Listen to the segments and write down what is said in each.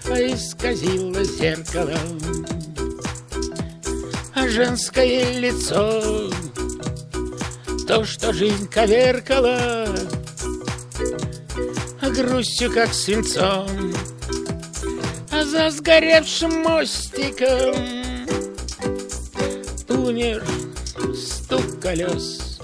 исказило зеркало, а женское лицо, то, что жизнь коверкала, грустью, как свинцом, а за сгоревшим мостиком умер стук колес.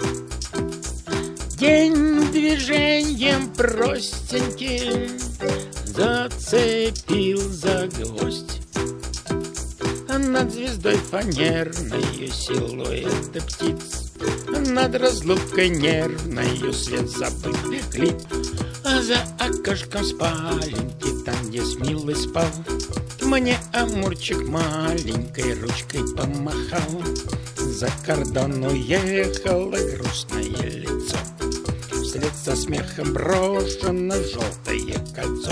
День движением простеньким зацепил за гвоздь, а над звездой фанерною силуэты птиц, над разлукой нервною свет забыт клип, а за окошком спаленки, там, где смилый спал, мне амурчик маленькой ручкой помахал. За кордон уехало грустное лицо, вслед со смехом брошено желтое кольцо.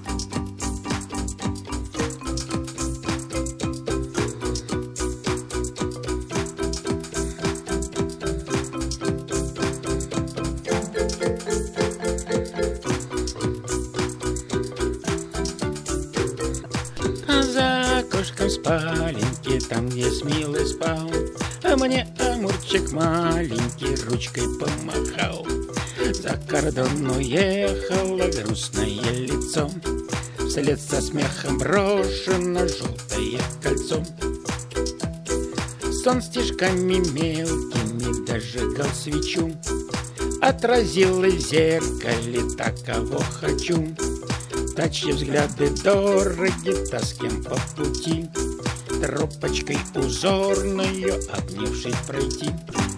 За окошком спаленки, там, где смелый спал, а мне амурчик маленький ручкой помахал. За кордон уехало грустное лицо, вслед со смехом брошено желтое кольцо. Сон стежками мелкими дожигал свечу, отразилось в зеркале так, кого хочу. Та, чьи взгляды дороги, та, с кем по пути, тропочкой узорною, обнявшись, пройти.